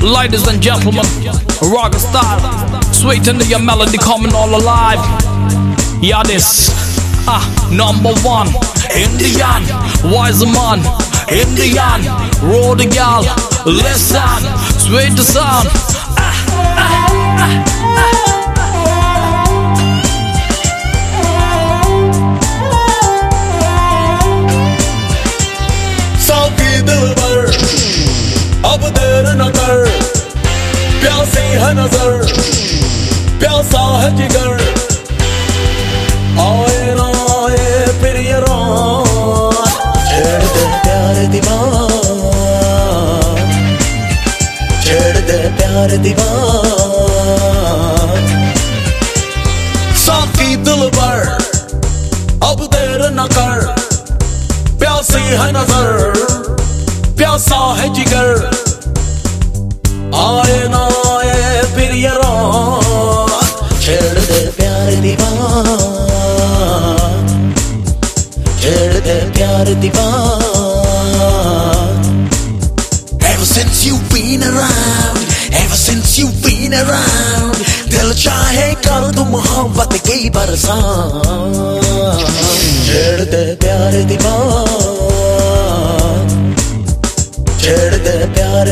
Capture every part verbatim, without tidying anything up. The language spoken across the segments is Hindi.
Ladies and gentlemen, rock style, sweet into your melody, coming all alive. Yeah, this, ah, number one, Indian, wise man, Indian, roll the gal, listen, sweet the sound. Ah, ah, ah, ah. अब देर न कर, प्यासी है नजर, प्यासा है जिगर, आए ना आए फिर ये रात, छेड़ दे प्यार दीवार, छेड़ दे प्यार दीवार, साकी दिल पर, अब देर न कर, प्यासी है नजर, प्यासा है जिगर, आए ना आए फिर ये रात, छेड़ दे प्यार दीवार, छेड़ दे प्यार दीवार. Ever since you've been around, ever since you've been around, दिल चाहे कर दो मोहब्बत की बरसात, छेड़ दे प्यार दीवार, छेड़ दे प्यार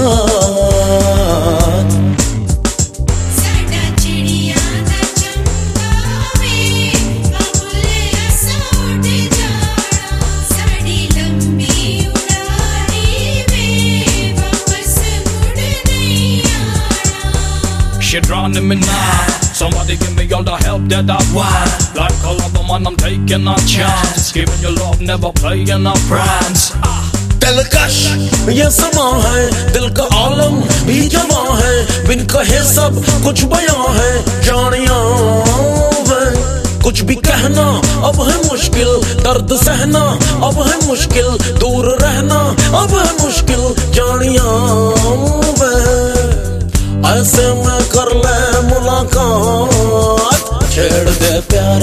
दीवार. साडा चिड़िया दा चंगा वे बाबुले असोट जाना, साडी लंबी उड़ानी वे वापस मुड़ नहीं आना. She drowning me now. Somebody give me all the help that I want. Like a lover man, I'm taking a chance, giving you love, never playing a pranks. Ah. दिलकश ये समा है, दिल का आलम भी जमा है, बिन कहे सब कुछ बयां है, जानिया वे कुछ भी कहना अब है मुश्किल, दर्द सहना अब है मुश्किल, दूर रहना अब है मुश्किल, जानिया वे ऐसे में कर ले मुलाकात, छेड़ दे प्यार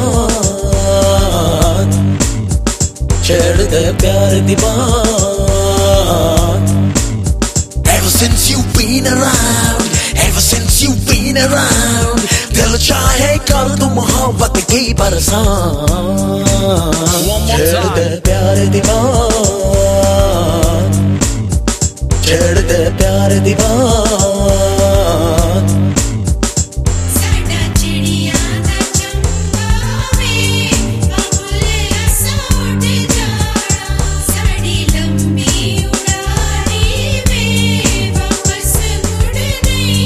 दीवार, छेड़ दे प्यार दीवार. Ever since you've been around, ever since you've been around, दिल चाहे कर दो मोहब्बत की बरसात, छेड़ दे प्यार दीवार, छेड़ दे प्यार दीवार. साडा चिड़िया दा चंगा वे बाबुले असोट जाना, साडी लंबी उड़ानी वे वापस मुड़ नहीं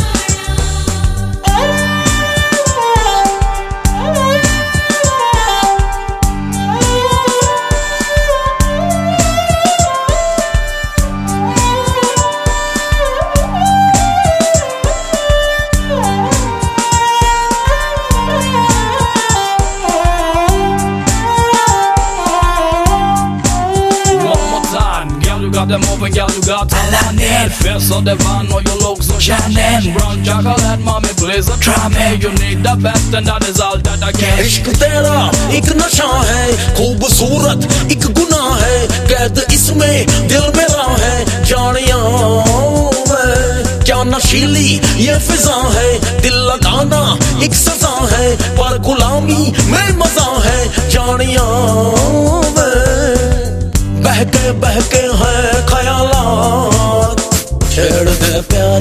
Got them open, girl, you got Aladdin. Face of the van, or your looks so shining. Brown chocolate, mommy, please try me. You need the best, and that is all that I get. इश्क तेरा एक नशा है, खूबसूरत एक गुनाह है, कैद इसमें दिल मेरा है, जानिया वे क्या नशीली ये फिजा है, दिल लगाना एक सजा है, पर गुलामी में मजा है, जानिया वे बहके बहके हैं ख्यालात, छेड़ दे प्यार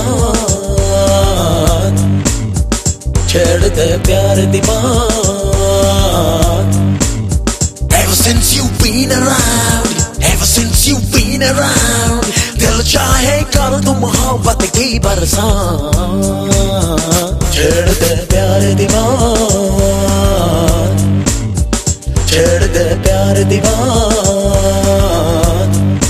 दीवार, छेड़ दे प्यार दीवार. Ever since you've been around, ever since you've been around, दिल चाहे कर दो मोहब्बत की बरसात, छेड़ दे प्यार दीवार, छेड़ दे प्यार दीवार.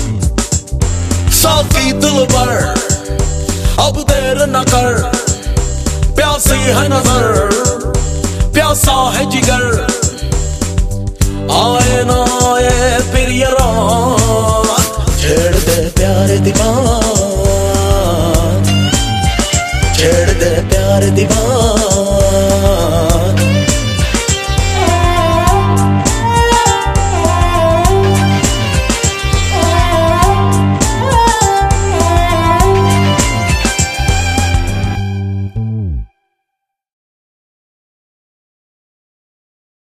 साकी दिल पर अब देर न कर, प्यासी है नजर, प्यासा है जिगर,